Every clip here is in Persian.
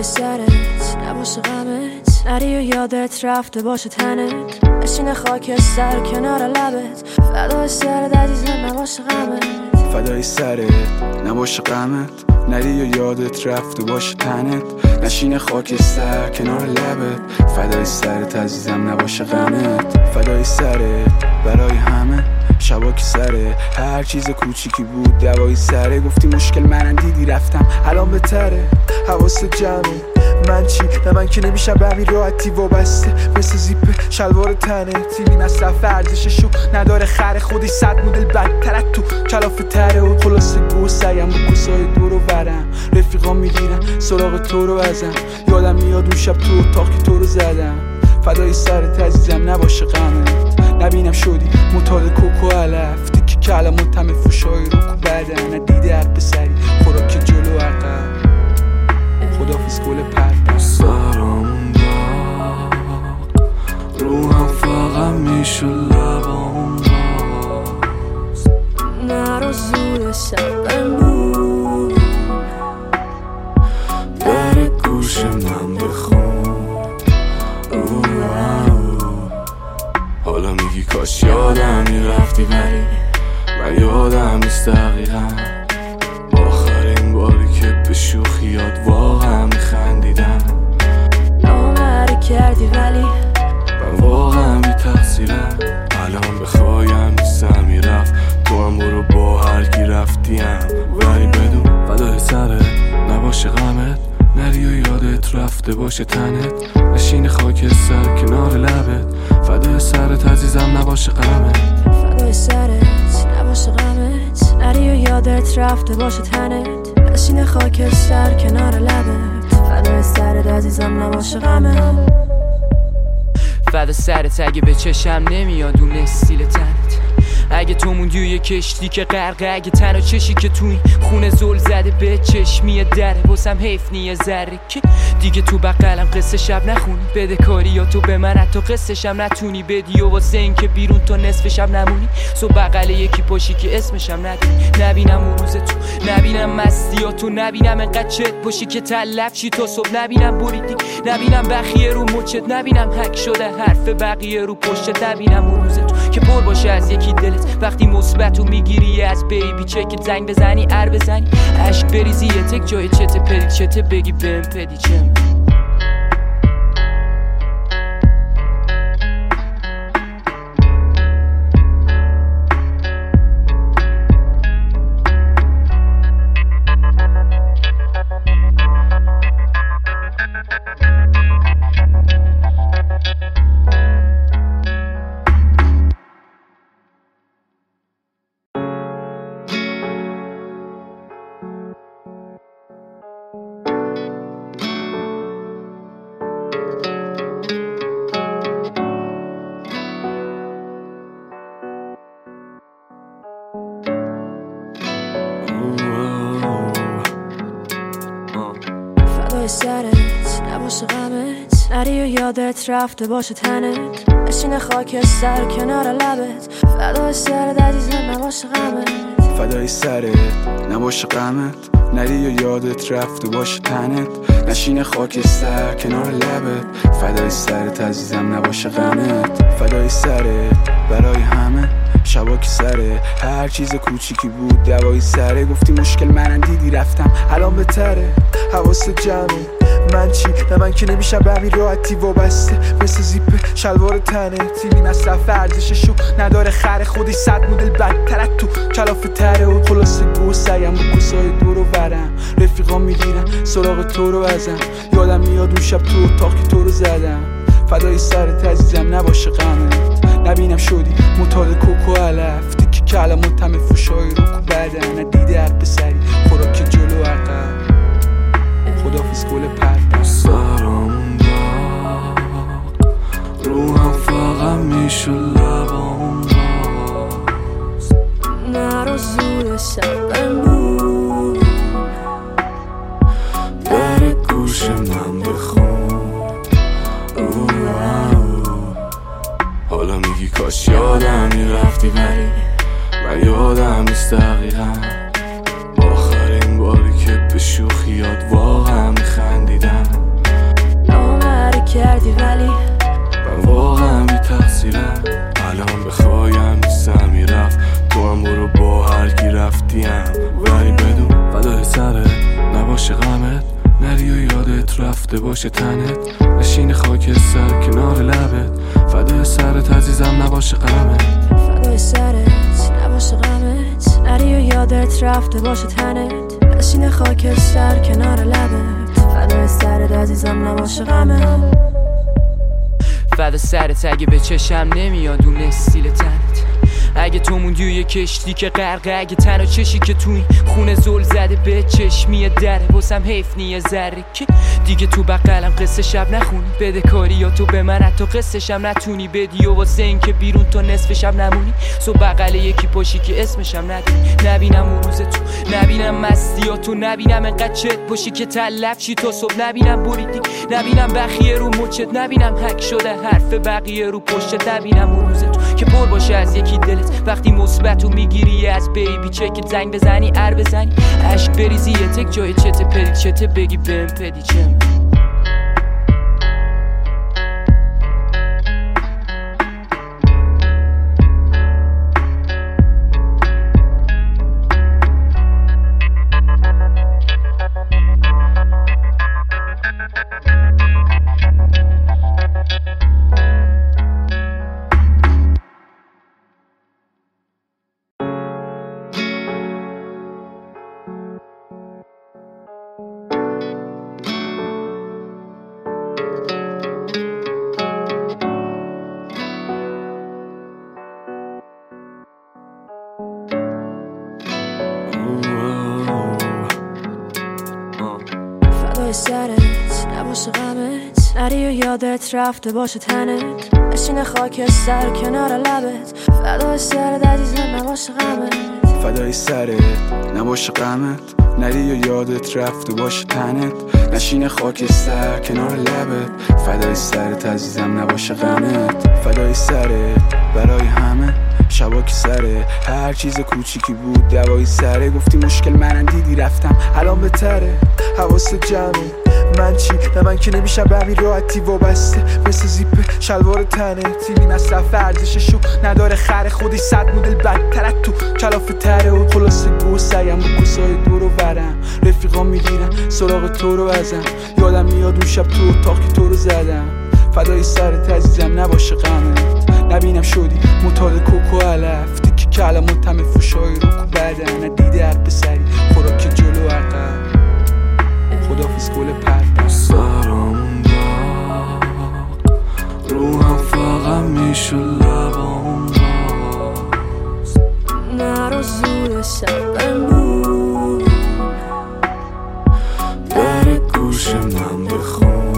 سرت نباشه غمت، نری و یادت رفته باشه تنت، نشینه خاکستر کنار لبت، فدای سرت عزیزم نباشه غمت، فدای سرت نباشه غمت، نری و یادت رفته باشه تنت، نشینه خاکستر کنار لبت، فدای سرت عزیزم نباشه غمت، فدای سرت برای همه شبا که سره، هر چیز کوچیکی بود دوای سره، گفتی مشکل منم دیدی رفتم الان بهتره، حواست جمعه من چی؟ نه من که نمیشم به همین راحتی وابسته، مثل زیپ شلوار تنه تیلی مصرف ارزششو نداره، خر خودش 100 مدل بدترت تو کلافه تره، و خلاصه گو سعیم با کسای دور و برم، رفیقا میگیرن سراغ تو رو ازم، یادم میاد اون شب تو اتاق که تو رو زدم، فدای سرت عزیزم نباشه غمت، نبینم شدی معتاد کوکو علف، تیکی کلمات همه فوشای رو کو بدن، ندیده هر پسری خوراک جلو عقب، خدافیز گل پر سرم داغ روحم فقط میشه لبام باز، نرو زود شب بمون، در گوش من بخون، حالا میگی کاش یادم میرفتی، ولی من یادم نیست دقیقا آخرین باری که به شوخیات واقعا میخندیدم، نامره کردی ولی من واقعا بی تقصیرم، الان بخوایم نیستم میرفت، تو هم برو با هر کی رفتیم، ولی بدون فدای سرت نباشه غمت، نری و یادت رفته باشه تنت، نشین خاکستر کنار لبت، فدای سرت عزیزم نباشه غمت، فدای سرت نباشه غمت، نری و یادت رفته باشه تنت، نشین خاکستر کنار لبت، فدای سرت عزیزم نباشه غمت، فدا سرت اگه به چشم نمیاد اون استیل تنت، اگه تو موندی و یه کشتی که غرقه، اگه تنها چشی که تو این خونه زل زده به چشمی دره، واسم حیف نیه ذره که دیگه تو بغلم قصه شب نخونی، بده کاری یا تو به من حتی قصه شب نتونی بدی، و واسه این که بیرون تا نصف شب نمونی، سو بغل یکی پاشی که اسمشم ندونی، نبینم اون روز تو، نبینم مستیاتو، نبینم انقدر چت باشی که تلف چی تا صبح، نبینم بریدی، نبینم بخیه رو مچت، نبینم حک شده حرف بقیه رو پشت، نبینم اون روز تو که پر باشه از یکی دلت، وقتی مثبتو میگیری از بیبی چک، زنگ بزنی ار بزنی عشق بریزی یه تک جای چته پدی چته بگی بهم پدی چم. فدای سرت نباشه غمت، نری و یادت رفته باشه تنت، نشین خاکستر کنار لبت، فدای سرت عزیزم نباشه غمت، فدای سرت نباشه غمت، نری و یادت رفته باشه تنت، نشین خاکستر کنار لبت، فدای سرت عزیزم نباشه غمت، فدای سرت برای همه شبا که سره، هر چیز کوچیکی بود دوای سره، گفتی مشکل منم دیدی رفتم الان بهتره، حواست جمعه من چی؟ نه من که نمیشم به همین راحتی وابسته، مثل زیپ شلوار تنه تیلی مصرف ارزششو نداره، خر خودش 100 مدل بدترت تو کلافه تره، و خلاصه گو سعیم با کسای دور و برم، رفیقا میگیرن سراغ تو رو ازم، یادم میاد اون شب تو اتاق که تو رو زدم، فدای سرت عزیزم نباشه غمت، نبینم شدی معتاد کوکو علف، تیکی کلمات همه فوشای رو کو بدن، ندیده هر پسری خوراک جلو عقب، خدافیز گل پر سرم داغ روحم فقط میشه لبام باز، نرو زود شب بمون، در گوش من بخون، حالا میگی کاش یادم میرفتی، ولی من یادم نیست دقیقا آخرین باری که به شوخیات واقعا میخندیدم، کردی ولی من واقعا بی تقصیرم. الان بخوایم نیستم میرفت، تو هم برو با هر کی رفتیم، ولی بدون فدای سرت نباشه غمت، نری و یادت رفته باشه تنت، نشین خاک سر کنار لبت، فدای سرت عزیزم نباشه غمت، فدای سرت نباشه غمت، نری و یادت رفته باشه تنت، نشین خاک سر کنار لبت، فدای سرت عزیزم نباشه غمت. فدا سرت اگه به چشم نمیاد اون استیل تنت، اگه تو موندی و یه کشتی که غرقه، اگه تنها چشی که تو این خونه زل زده به چشمی دره، واسم حیف نیه ذره که دیگه تو بغلم قصه شب نخونی، بده کاری یا تو به من حتی قصه شم نتونی بدی، و واسه این که بیرون تو نصف شب نمونی، سو بغل یکی پاشی که اسمشم ندونی، نبینم اون روز تو، نبینم مستیاتو، نبینم انقدر چت باشی که تلف چی تا صبح، نبینم بریدی، نبینم بخیه رو مچت، نبینم حک شده حرف بقیه رو پشتت، نبینم اون روز تو که پر باشه از یکی دلت، وقتی مثبتو میگیری از بیبی چکت، زنگ بزنی ار بزنی عشق بریزی یه تک جای چته پدی چته بگی بهم پدی چم. فدای سرت نباشه غمت، نری و یادت رفته باشه تنت، نشین خاک سر کنار لبت، فدای سرت عزیزم نباشه غمت، فدای سرت نباشه غمت، نری و یادت رفته باشه تنت، نشین خاک سر کنار لبت، فدای سرت عزیزم نباشه غمت، فدای سرت برای همه شبا که سره، هر چیز کوچیکی بود دوای سره، گفتی مشکل منم دیدی رفتم الان بهتره، حواست جمعه من چی؟ نه من که نمیشم به همین راحتی وابسته، مثل زیپ شلوار تنه تیلی مصرف ارزششو نداره، خر خودش 100 مدل بدتر از تو کلافه تره، و خلاصه گو سعیم با کسای دور و برم، رفیقا میگیرن سراغ تو رو ازم، یادم میاد اون شب تو اتاق که تو رو زدم، فدای سرت عزیزم نباشه غمت، نبینم شدی معتاد کوکو علف، تیکی کلمات همه فوشای رو کو بدن، ندیده هر پسری خوراک جلو عقب، خدافیز گل پر سرم داغ روحم فقط میشه لبام باز، نرو زود شبمون در گوش من بخون،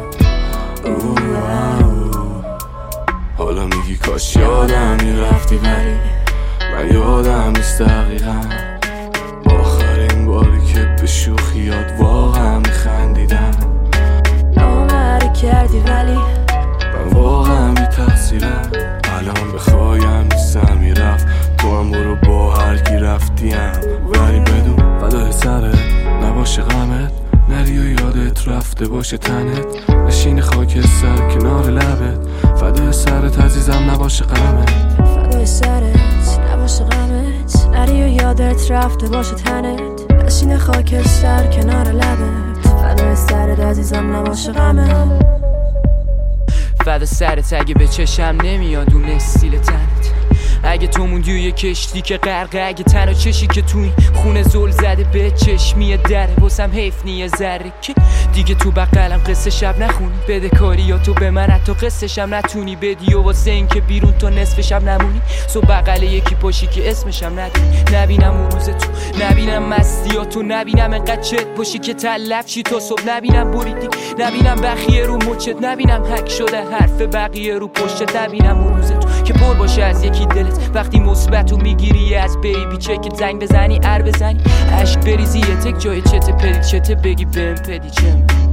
حالا میگی کاش یادم میرفتی، ولی من یادم نیست دقیقا، آخرین باری که به شوخیات واقعا میخندیدم، نامره کردی ولی من واقعا بی تقصیرم، الان بخوایم نیستم میرفت، تو هم برو با هر کی رفتیم، ولی بدون فدای سرت نباشه غمت، نری و یادت رفته باشه تنت، نشین خاک سر کنار لبت، فدای سرت عزیزم نباشه غمت، فدای سرت نباشه غمت، نری و یادت رفته باشه تنت، نشین خاک سر کنار لبت، فدای سرت عزیزم نباشه غمت. فدا سرت اگه به چشم نمیاد اون استیل تنت، اگه تو موندی و یه کشتی که غرقه، اگه تنها چشی که تو این خونه زل زده به چشمی دره، واسم حیف نیه ذره که دیگه تو بغلم قصه شب نخونی، بده کاری یا تو به من حتی قصه شم نتونی بدی، و واسه این که بیرون تو نصف شب نمونی، سو بغل یکی پاشی که اسمشم ندونی، نبینم اون روز تو، نبینم مستیاتو، نبینم انقدر چت باشی که تلف چی تا صبح، نبینم بریدی، نبینم بخیه رو مچت، نبینم حک شده حرف بقیه رو پشتت، نبینم اون روز تو که پر باشه از یکی دلت، وقتی مثبتو میگیری از بیبی چکت، زنگ بزنی ار بزنی عشق بریزی یه تک جای چته پدی چته بگی بهم پدی چم.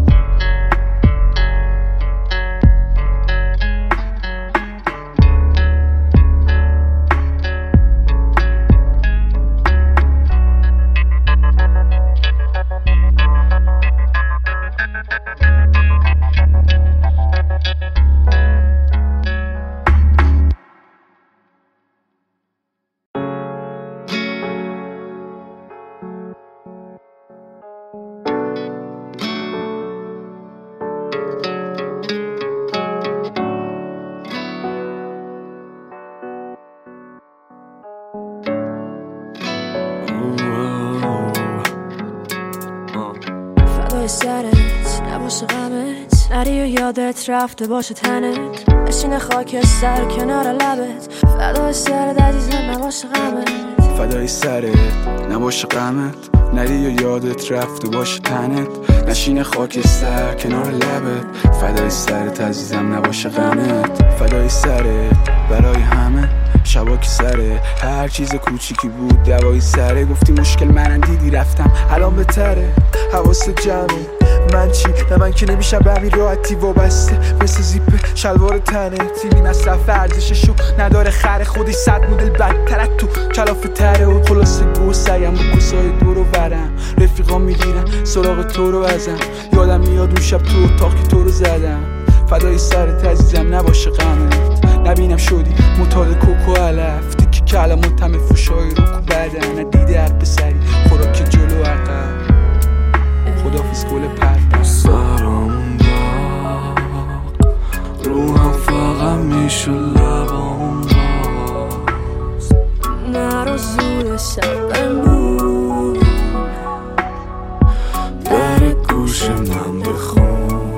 فدای سرت نباشه غمت، نری و یادت رفته باشه تنت، نشینه خاکستر کنار لبت. فدای سرت عزیزم نباشه غمت، فدای سرت نباشه غمت، نری و یادت رفته باشه تنت، نشینه خاکستر کنار لبت. فدای سرت عزیزم نباشه غمت، فدای سرت برای همه شبا که سره هر چیز کوچیکی بود دوایی سره. گفتی مشکل منم دیدی رفتم الان بهتره، حواست جمعه من چی؟ نه من که نمیشم به همین راحتی وابسته مثل زیپ شلوار تنه. تیمی مصرف ارزششو نداره خره، خودش 100 مدل بدتر از تو کلاف تره. و خلاصه گو سعیم با کسای دورو برم، رفیقام میگیرن سراغ تو رو ازم، یادم میاد اون شب تو اتاق که تو رو زدم. فدای سرت عزیزم نباشه غمت، نبینم شدی معتاد کوکو علف، تیکی کلمون تم فوشای رو کو بدن، ندیده هر پسری خوراک جلو عقب. خدافیز گل پر سرم داغ، روحم فقط میشه لبام باز، نرو زود شب بمون، در گوش من بخون.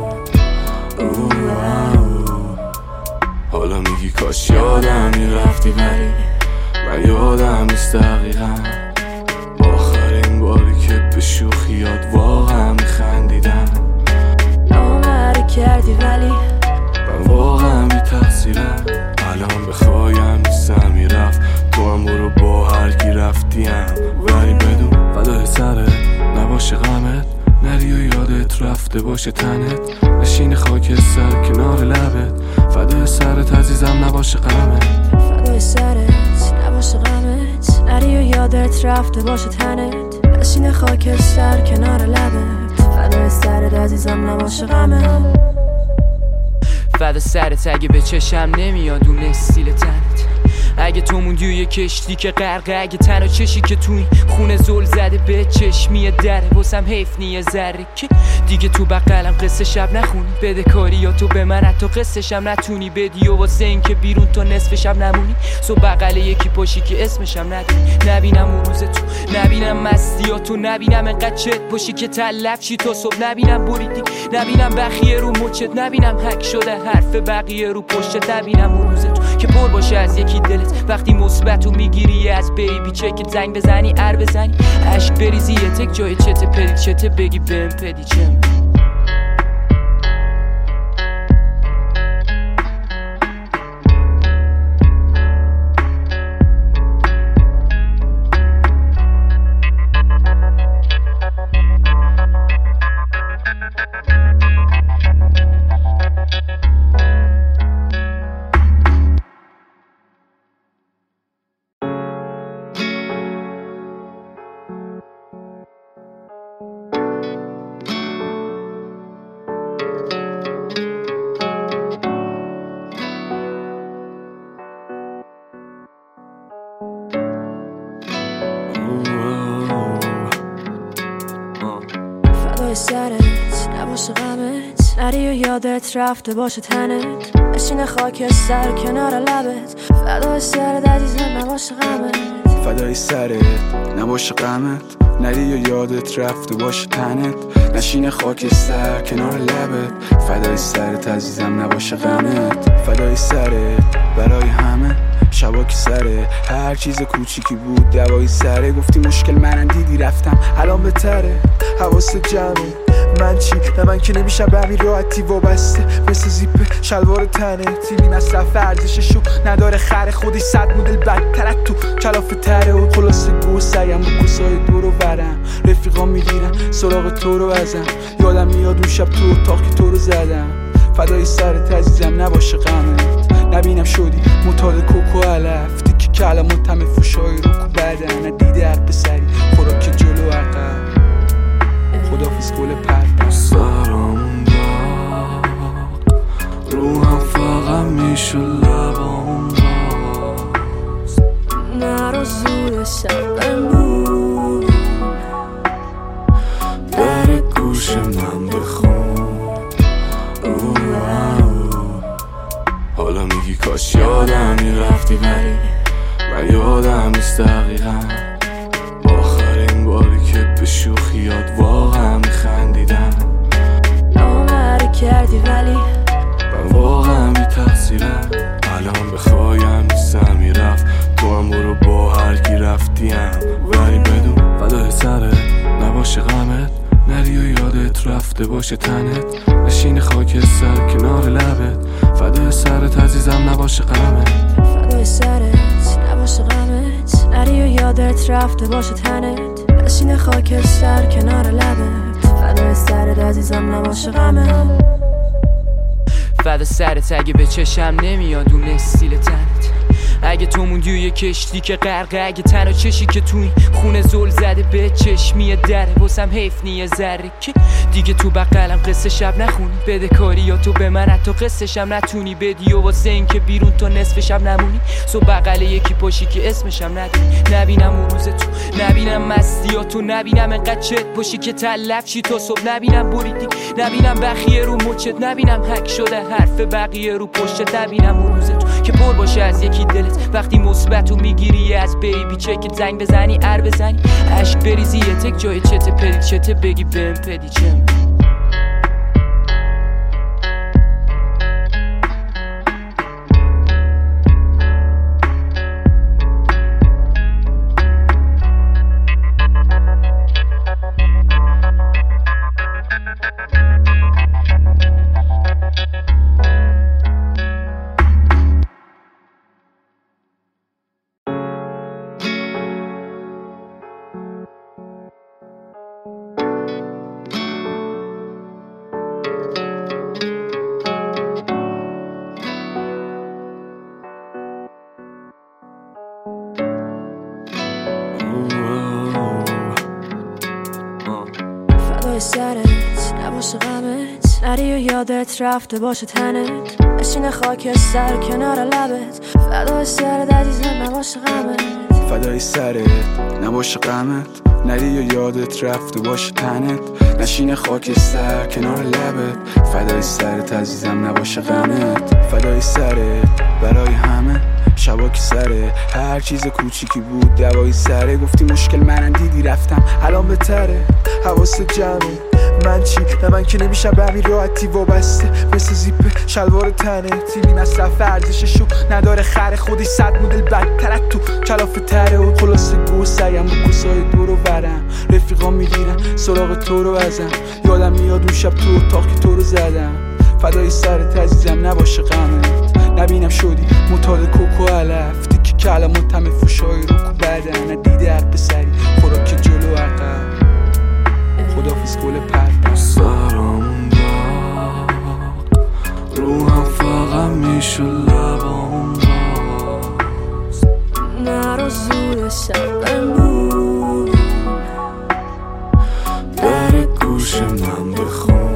حالا میگی کاش یادم میرفتی، ولی من یادم نیست دقیقا آخرین باری که به شوخیات واقعا میخندیدم. نامره کردی ولی من واقعا بی تقصیرم، الان بخوایم نیستم میرفت، تو هم برو با هر کی رفتیم، ولی بدون فدای سرت نباشه غمت، نری و یادت رفته باشه تنت، نشین خاکستر کنار لبت. فدای سرت عزیزم نباشه غمت، فدای سرت نباشه غمت، نری و یادت رفته باشه تنت، نشین خاکستر کنار لبت. فدای سرت عزیزم نباشه غمت، فدا سرت اگه به چشم نمیاد اون استیل تنت، اگه تو موندی و یه کشتی که غرقه، اگه تنها چشی که تو این خونه زل زده به چشمی دره، واسم حیف نیه ذره که دیگه تو بغلم قصه شب نخونی، بده کاری یا تو به من حتی قصه شم نتونی بدی، و واسه این که بیرون تا نصف شب نمونی، سو بغل یکی پاشی که اسمشم ندونی. نبینم اون روز تو، نبینم مستیاتو، نبینم انقدر چت باشی که تلف چی تا صبح، نبینم بریدی، نبینم بخیه رو مچت، نبینم حک شده حرف بقیه رو پشتت، نبینم اون روز تو که پر باشه از یکی دلت، وقتی مثبتو میگیری از بیبی چکت، زنگ بزنی ار بزنی عشق بریزی یه تک جای چته پدی چته بگی بهم پدی چم. فدای سرت نباشه غمت، نری و یادت رفته باشه تنت، نشین خاکستر کنار لبت. فدای سرت عزیزم نباشه غمت، فدای سرت نباشه غمت، نری و یادت رفته باشه تنت، نشین خاکستر کنار لبت. فدای سرت عزیزم نباشه غمت، فدای سرت برای همه شبا که سره هر چیز کوچیکی بود دوایی سره. گفتی مشکل منم دیدی رفتم الان بهتره، حواست جمعه من چی؟ نه من که نمیشم به همین راحتی وابسته مثل زیپ شلوار تنه. تیمی مصرف ارزششو نداره خره، خودش 100 مدل بدتر از تو کلاف تره. و خلاصه گو سعیم با کسای دورو برم، رفیقام میگیرن سراغ تو رو ازم، یادم میاد اون شب تو اتاق که تو رو زدم. فدای سرت عزیزم نباشه غمت، نبینم شدی معتاد کوکو علف، تیکی کلمون تم فوشای رو کو بدن، ندیده هر پسری خوراک جلو عقب. خدافیز گل پر سرم داغ، روحم فقط میشه لبام باز، نرو زود شب بمون، در گوش من بخون. حالا میگی کاش یادم میرفتی، ولی من یادم نیست دقیقا آخرین باری که به شوخیات واقعا میخندیدم. هم برو با هر کی رفتیم، ولی بدون فدای سرت نباشه غمت، نری و یادت رفته باشه تنت، نشین خاکستر کنار لبت، فدای سرت عزیزم نباشه غمت، فدای سرت نباشه غمت، نری و یادت رفته باشه تنت، نشین خاکستر کنار لبت، فدای سرت عزیزم نباشه غمت. فدا سرت اگه به چشم نمیاد اون استیل تنت، اگه تو موندی و یه کشتی که غرقه، اگه تنها چشی که توی خونه زل زده به چشمی دره، واسم حیف نیه ذره که دیگه تو بغلم قصه شب نخونی، بده کاری یا تو به من حتی قصه شب نتونی بدی، و واسه این که بیرون تو نصف شب نمونی، سو بغل یکی پاشی که اسمشم ندونی، نبینم اون روز تو، نبینم مستیاتو، نبینم انقدر چت باشی که تلف چی تا صبح، نبینم بریدی، نبینم بخیه رو مچت، نبینم حک شده حرف بقیه رو پشت، نبینم اون روز تو که پر باشه از یکی دلت، وقتی مثبتو میگیری از بیبی چکت، زنگ بزنی ار بزنی عشق بریزی یه تک جای چته پدی چته بگی بهم پدی چم. فدای سرت نباشه غمت، نری و یادت رفته باشه تنت، نشین خاکستر کنار لبت، فدای سرت عزیزم نباشه غمت، فدای سرت نباشه غمت، نری و یادت رفته باشه تنت، نشین خاکستر کنار لبت، فدای سرت عزیزم نباشه غمت، فدای سرت برای همه شبا که سره، هر چیز کوچیکی بود دوایی سره، گفتی مشکل منم دیدی رفتم الان بهتره، حواست جمعه من چی؟ نه من که نمیشم به همین راحتی وابسته، مثل زیپ شلوار تنه، تیمی مصرف ارزششو نداره، خره خودش 100 مدل بدتر از تو کلاف تره، و خلاصه گو سعیم و کسای دورو برم، رفیقام میگیرن سراغ تو رو ازم، یادم میاد اون شب تو اتاق که تو رو زدم، فدای سرت عزیزم نباشه غمت، نبینم شدی متال کوکو علف، تیکی کلمون تم فوشای رو کو بدن، ندیده حق بسری خوراک جلو عقب، خدافیز گل پر سرم داغ روحم فقط میشه لبام باز، نرو زود سر بمون، در گوش من بخون،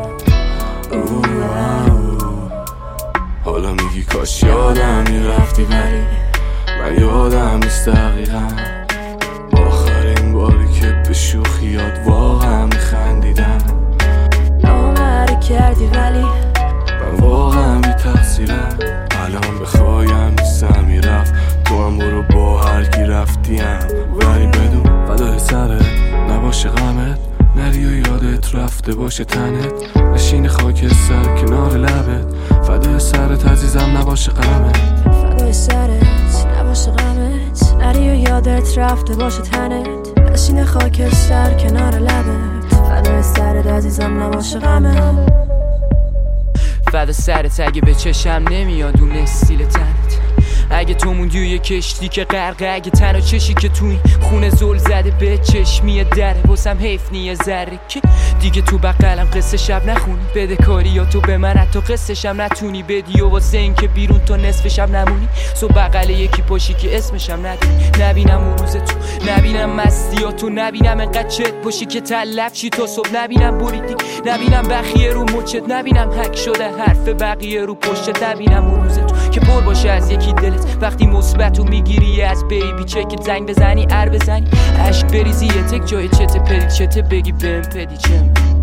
حالا میگی کاش یادم میرفتی، ولی من یادم نیست دقیقا، آخرین باری که به شوخیات واقعا میخندیدم، نامره کردی ولی من واقعا بی تقصیرم، الان بخوایم نیستم میرفت، تو هم برو با هر کی رفتیم، ولی بدون فدای سرت نباشه غمت، نری و یادت رفته باشه تنت، نشین خاکستر کنار لبت، فدای سرت عزیزم نباشه غمت، فدای سرت نباشه غمت، نری و یادت رفته باشه تنت، نشین خاکستر کنار لبت، فدای سرت عزیزم نباشه غمت. فدا سرت اگه به چشم نمیاد اون استیل تنت، اگه تو موندی و یه کشتی که غرقه، اگه تنها چشی که توی خونه زل زده به چشمی دره، واسم حیف نیه ذره که دیگه تو بغلم قصه شب نخونی، بده کاری یا تو به من حتی قصه شب نتونی بدی، و واسه این که بیرون تو نصف شب نمونی، سو بغل یکی پاشی که اسمشم ندونی، نبینم اون روز تو، نبینم مستیاتو، نبینم انقدر چت باشی که تلف چی تا صبح، نبینم بریدی، نبینم بخیه رو مچت، نبینم حک شده حرف بقیه رو پشت، نبینم اون روز تو که پر باشه از یکی دلت، وقتی مثبتو میگیری از بیبی چکت، زنگ بزنی ار بزنی عشق بریزی یه تک جای چته پدی چته بگی بهم پدی چم.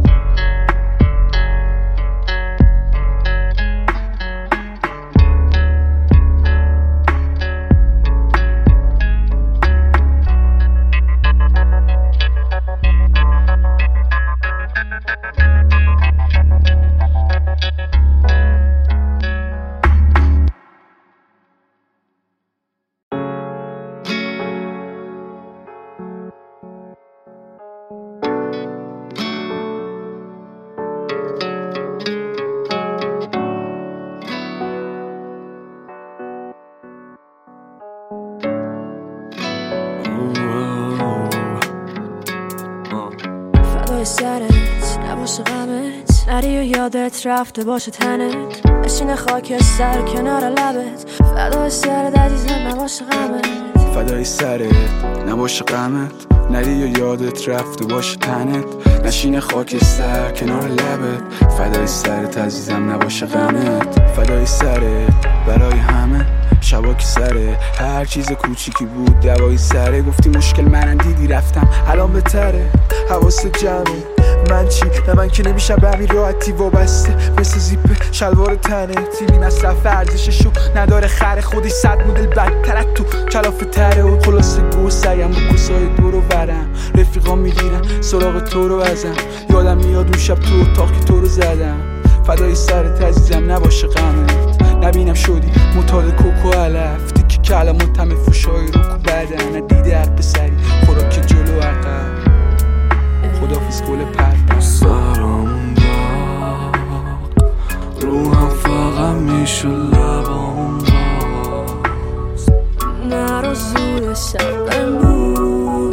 سرت نباشه غمت، نری و یادت رفته باشه تنت، نشینه خاکستر کنار لبت، فدای سرت عزیزم نباشه غمت، فدای سرت نباشه غمت، نری و یادت رفته باشه تنت، نشینه خاکستر کنار لبت، فدای سرت عزیزم نباشه غمت، فدای سرت برای همه شبا که سره، هر چیز کوچیکی بود دوایی سره، گفتی مشکل منم دیدی رفتم الان بهتره، حواست جمعه من چی؟ نه من که نمیشم به همین راحتی وابسته، مثل زیپ شلوار تنه تیلی مصرف ارزششو نداره، خر خودی 100 مدل بدتر تو کلافه تره، و خلاصه گو سعیم با کسای دور و برم، رفیقا میگیرن سراغ تو رو ازم، یادم میاد اون شب تو اتاق که تو رو زدم، فدای سرت عزیزم نباشه غمت، نبینم شدی معتاد کوکو علف، تیکی کلمات همه فوشای رو کو بدن، ندیده حق پسری خوراک جلو عقب، خدافیز گل پر سرم داغ روحم فقط میشه لبام باز، نرو زود شبمون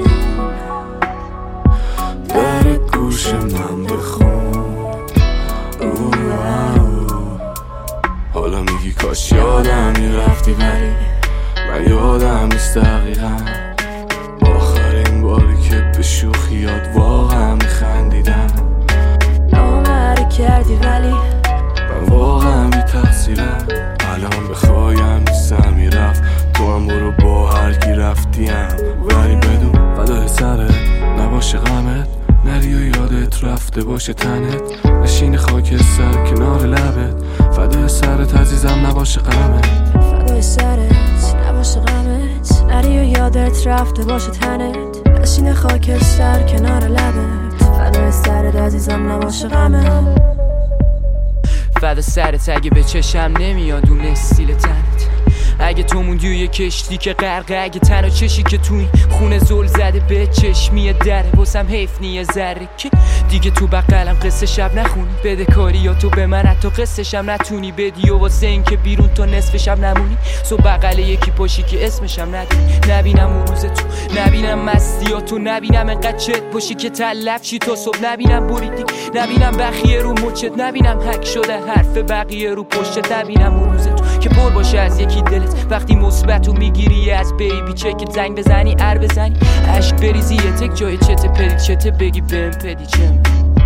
در گوش من بخون، حالا میگی کاش یادم میرفتی، ولی من یادم نیست دقیقا آخرین باری که به شوخیات واقعا میخندیدم، نامره کردی ولی من واقعا بی تقصیرم، الان بخوایم نیستم میرفت، تو هم برو با هرکی رفتیم، ولی بدون فدای سرت نباشه غمت، نری و یادت رفته باشه تنت، نشین خاکستر کنار لبت، فدای سرت عزیزم نباشه غمت، فدای سرت نباشه غمت، نری و یادت رفته باشه تنت، نشینه خاکستر کنار لبت، فدای سرت عزیزم نباشه غمت، فدا سرت اگه به چشم نمیاد اون استیل تنت، اگه تو موندی و یه کشتی که غرقه، اگه تنها چشی که توی خونه زل زده به چشمی دره، واسم حیف نیه ذره که دیگه تو بغلم قصه شب نخونی، بده کاری یا تو به من حتی قصه شب نتونی بدی، و واسه این که بیرون تو نصف شب نمونی، سو بغل یکی پاشی که اسمشم ندونی، نبینم اون روز تو، نبینم مستیاتو، نبینم انقدر چت باشی که تلف چی تو صبح، نبینم بریدی، نبینم بخیه رو مچت، نبینم حک شده حرف بقیه رو پشت، نبینم اون روز تو که پر باشه از یکی دلت، وقتی مثبتو میگیری از بیبی چکت، زنگ بزنی ار بزنی عشق بریزی یه تک جای چته پدی چته بگی بهم پدی چم.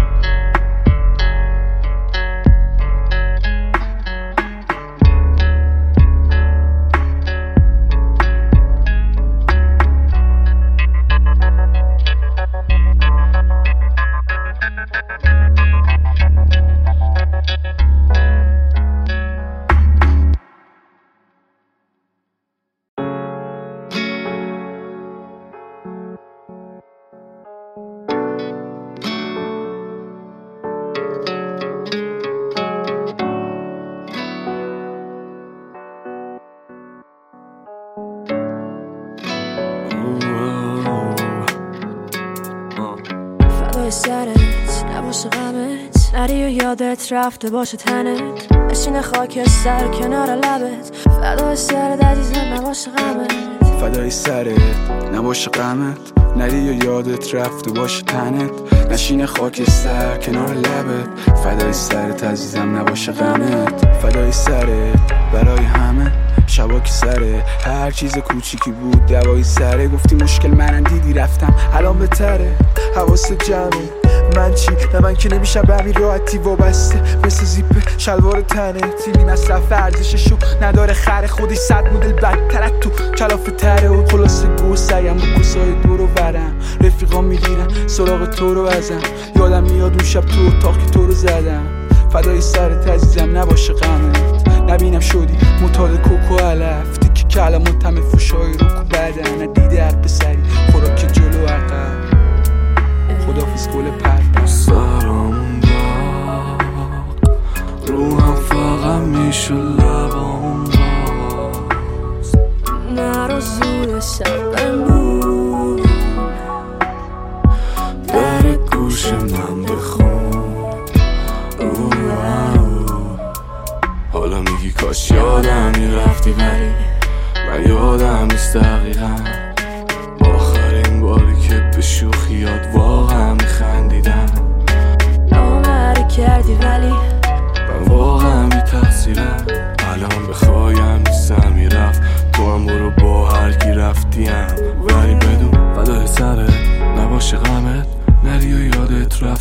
سرت نباشه غمت، نری و یادت رفته باشه تنت، نشینه خاکستر کنار لبت، فدای سرت عزیزم نباشه غمت، فدای سرت نباشه غمت، نری و یادت رفته باشه تنت، نشینه خاکستر کنار لبت، فدای سرت عزیزم نباشه غمت، فدای سرت برای همه شبا که سره، هر چیز کوچیکی بود دوایی سره، گفتی مشکل منم دیدی رفتم الان بهتره، حواست جمعه من چی؟ نه من که نمیشم به همین راحتی وابسته، مثل زیپ شلوار تنه تیلی مصرف ارزششو نداره، خر خودی 100 مدل بدتر تو کلافه تره، و خلاصه گو سعیم با کسای دور و برم، رفیقا میگیرن سراغ تو رو ازم، یادم میاد اون شب تو اتاق که تو رو زدم، فدای سرت عزیزم نباشه غمت، نبینم شدی معتاد کوکو علف، تیکی کلمات همه فوشای رو کو بدن، ندیده حق پسری خوراک جلو عقب، خدافیز گل پر سرم داغ روحم فقط میشه لبام باز، نرو زود شبمون در گوش من بخون، حالا میگی کاش یادم میرفتی، ولی من یادم نیست دقیقا آخرین باری که به شوخیات واقعا میخندیدم،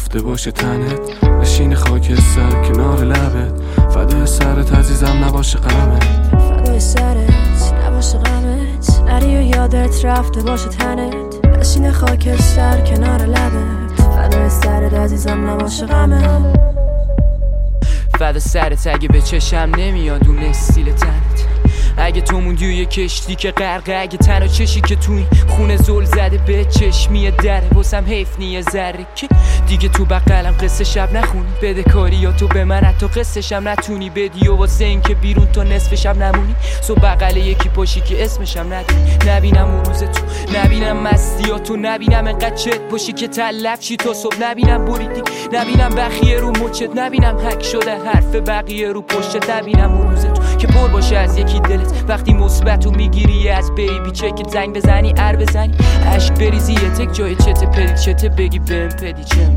رفته باشه تنت، نشین خاک سر کنار لبت، فدای سرت عزیزم نباشه غمت، فدای سرت نباشه غمت، نری و یادت رفته باشه تنت، نشین خاک سر کنار لبت، فدای سرت عزیزم نباشه غمت، فدا سرت اگه به چشم نمیاد اون استیل تنت، اگه تو موندی و یه کشتی که غرقه، اگه تنها چشی که تو این خونه زل زده به چشمی دره، واسم حیف نیه ذره که دیگه تو بغلم قصه شب نخونی، بده کاری یا تو به من حتی قصه شم نتونی بدی، و واسه این که بیرون تو نصف شب نمونی، سو بغل یکی پاشی که اسمشم نداری، نبینم اون روز تو، نبینم مستیاتو، نبینم انقدر چت باشی که تلف چی تا صبح، نبینم بریدی، نبینم بخیه رو مچت، نبینم حک شده حرف بقیه رو پشتت، نبینم اون روز تو که پر باشه از یکی دلت، وقتی مثبتو میگیری از بیبی چکت، زنگ بزنی ار بزنی عشق بریزی یه تک جای چته پدی چته بگی بهم پدی چم.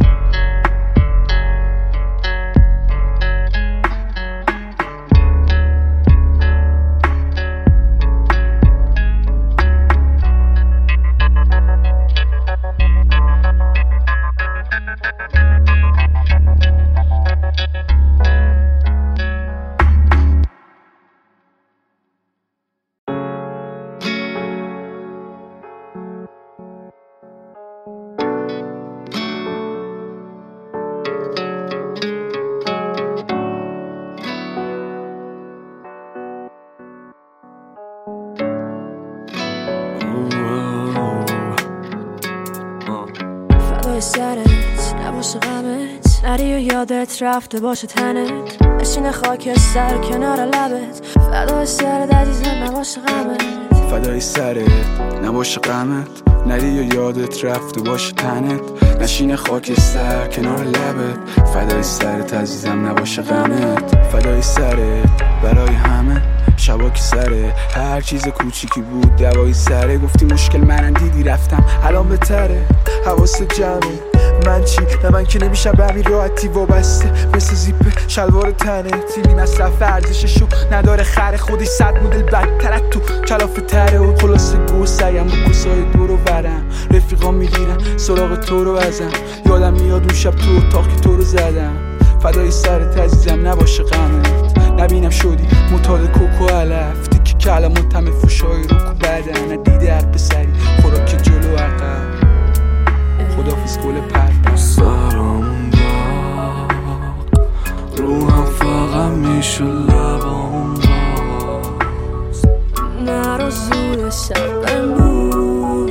فدای سرت نباشه غمت، نری و یادت رفته باشه تنت، نشین خاک سر کنار لبت، فدای سرت عزیزم نباشه غمت، فدای سرت نباشه غمت، نری و یادت رفته باشه تنت، نشین خاک سر کنار لبت، فدای سرت عزیزم نباشه غمت، فدای سرت برای همه شبا که سره، هر چیز کوچیکی بود دوای سره، گفتی مشکل منم دیدی رفتم الان بهتره، حواست جمعه من چی؟ نه من که نمیشم به همین راحتی وابسته، مثل زیپ شلوار تنه تیلی مصرف ارزششو نداره، خره خودش 100 مدل بدتر از تو کلافه تره، و خلاصه گو سعیم با کسای دور و برم، رفیقا میگیرن سراغ تو رو ازم، یادم میاد اون شب تو اتاق که تو رو زدم، فدای سرت عزیزم نباشه غمت، نبینم شدی متاد کوکو علف، تیکی کلمات همه فوشای رو کو بدن، ندیده حق پسری خوراک جلو عقب، خدافز گل پر سرم داغ روحم فقط میشه لبام باز، نرو زود شب بمون،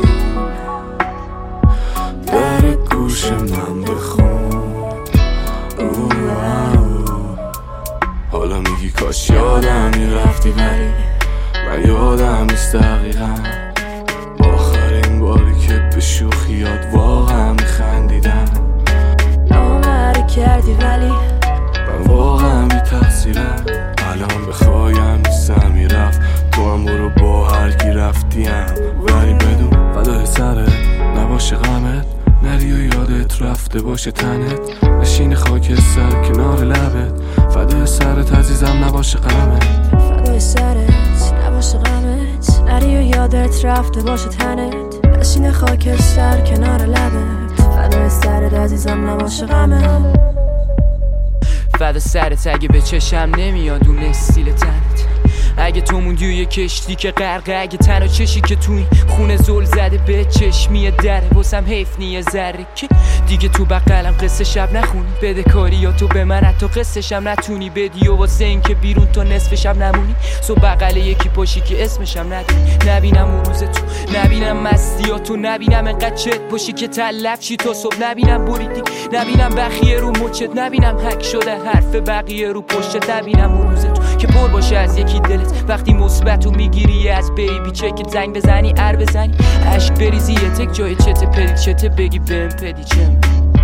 در گوش من بخون، حالا میگی کاش یادم میرفتی، ولی من یادم نیست دقیقا، آخرین باری که به شوخیات واقعا میخندیدم، نامری کردی ولی من واقعا بی تقصیرم، الان بخوایم نیستم میرفت، تو هم برو با هرکی رفتیم، ولی بدون فدای سرت نباشه غمت، نری و یادت رفته باشه تنت، نشین خاک سر کنار لبت، فدای سرت عزیزم نباشه غمت، فدای سرت نباشه غمت، نری و یادت رفته باشه تنت، نشین خاک سر کنار لبت، فدای سرت عزیزم نباشه غمت، فدا سرت اگه به چشم نمیاد اون استیل تنت، اگه تو موندی و یه کشتی که غرقه، اگه تنها چشی که تو این خونه زل زده به چشمی دره، واسم حیف نیه ذره که دیگه تو بغلم قصه شب نخونی، بده کاری یا تو به من حتی قصه شم نتونی بدی، و واسه این که بیرون تو نصف شب نمونی، سو بغل یکی پاشی که اسمشم نداری، نبینم اون روز تو، نبینم مستیاتو، نبینم انقدر چت باشی که تلف چی تا صبح، نبینم بریدی، نبینم بخیه رو مچت، نبینم حک شده حرف بقیه رو پشتت، نبینم اون روز تو که پر باشه از یکی دلت، وقتی مثبتو میگیری از بیبی چکت، زنگ بزنی ار بزنی عشق بریزی یه تک جای چته پدی چته بگی بهم پدی چم.